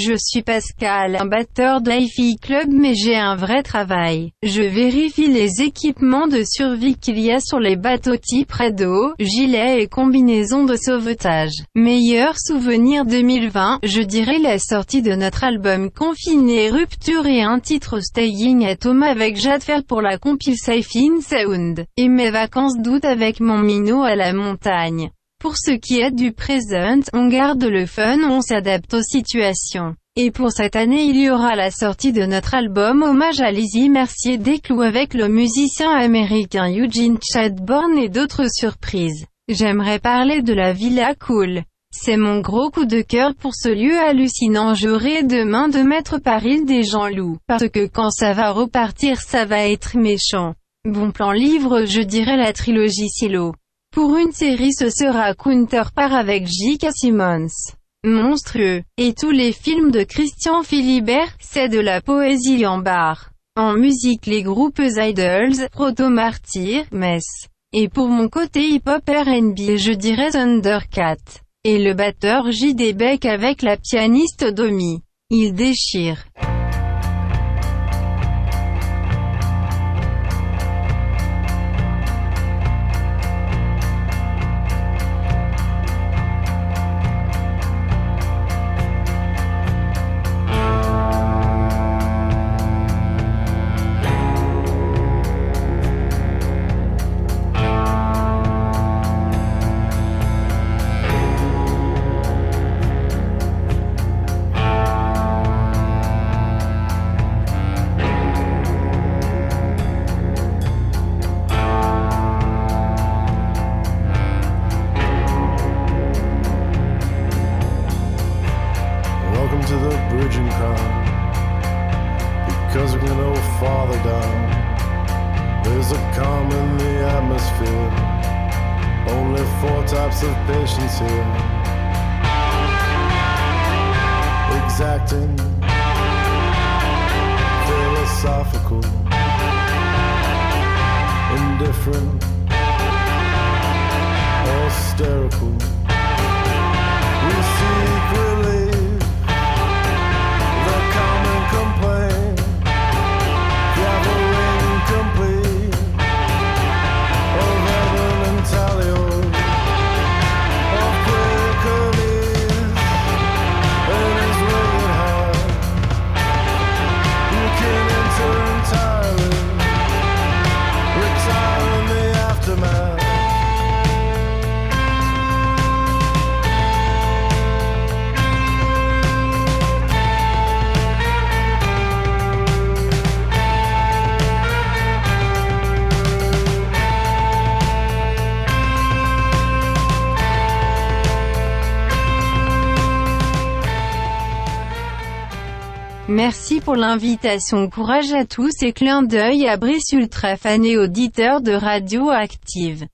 Je suis Pascal, un batteur de Hi-Fi Club, mais j'ai un vrai travail. Je vérifie les équipements de survie qu'il y a sur les bateaux type radeau, gilets et combinaisons de sauvetage. Meilleur souvenir 2020, je dirais la sortie de notre album Confiné Rupture et un titre Staying at Home avec Jadfer pour la compile Safe in Sound, et mes vacances d'août avec mon minot à la montagne. Pour ce qui est du present, on garde le fun, on s'adapte aux situations. Et pour cette année il y aura la sortie de notre album hommage à Lizzie Mercier des Clous avec le musicien américain Eugene Chadbourne et d'autres surprises. J'aimerais parler de la Villa Cool. C'est mon gros coup de cœur pour ce lieu hallucinant. J'aurai demain de mettre par île des gens loups. Parce que quand ça va repartir ça va être méchant. Bon plan livre, je dirais la trilogie Silo. Pour une série ce sera Counterpart avec J.K. Simmons. Monstrueux. Et tous les films de Christian Philibert, c'est de la poésie en barre. En musique les groupes Idols, Proto Martyr, Mess. Et pour mon côté hip-hop R&B je dirais Thundercat. Et le batteur J.D. Beck avec la pianiste Domi. Il déchire. To the bridging car, because we can go farther down. There's a calm in the atmosphere, only 4 types of patience here. Exacting, philosophical, indifferent, hysterical. We seek relief, complain, gathering complete of heaven and Talio, of Hercules and his rugged heart. You can enter entirely, retire in the aftermath. Merci pour l'invitation, courage à tous et clin d'œil à Brice Ultra fan et auditeur de Radio Active.